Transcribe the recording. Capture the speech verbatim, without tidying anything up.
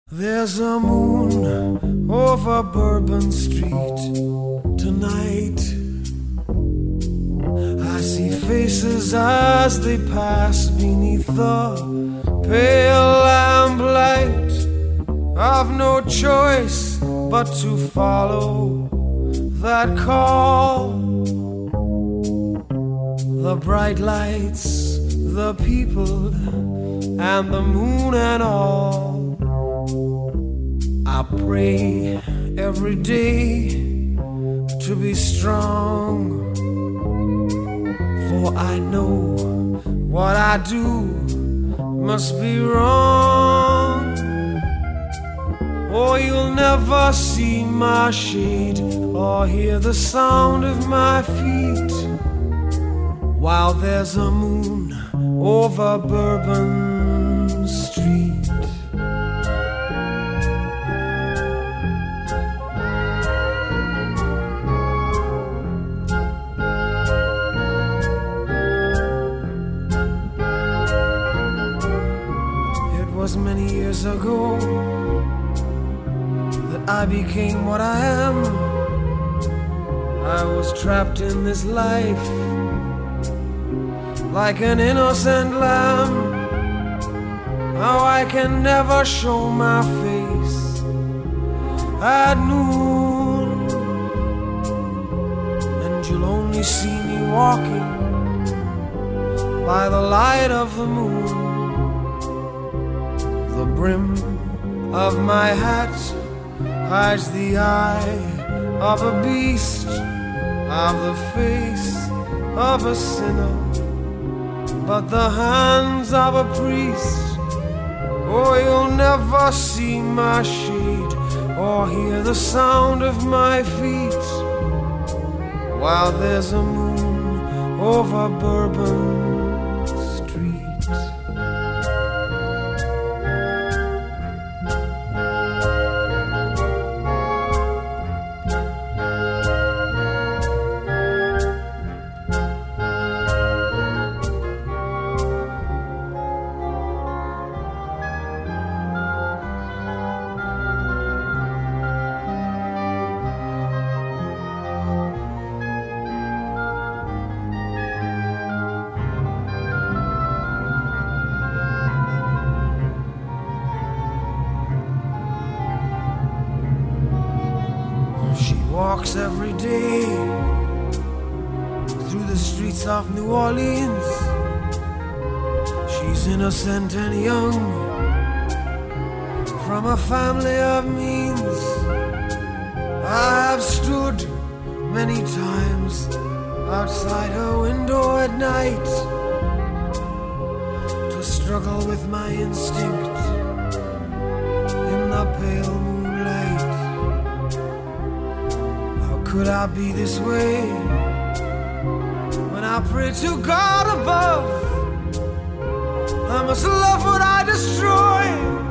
There's a moon over Bourbon Street tonight. I see faces as they pass beneath the pale lamplight. I've no choice but to follow that call. The bright lights, the people, and the moon and all. I pray every day to be strong, for I know what I do must be wrong. Or you'll never see my shade or hear the sound of my feet while there's a moon over Bourbon Street. Many years ago that I became what I am. I was trapped in this life like an innocent lamb. Now I can never show my face at noon, and you'll only see me walking by the light of the moon. The brim of my hat hides the eye of a beast, of the face of a sinner, but the hands of a priest. Oh, you'll never see my shade or hear the sound of my feet while there's a moon over Bourbon Street. She walks every day through the streets of New Orleans. She's innocent and young, from a family of means. I've stood many times outside her window at night to struggle with my instinct in the pale moonlight. Could I be this way when I pray to God above? I must love what I destroy.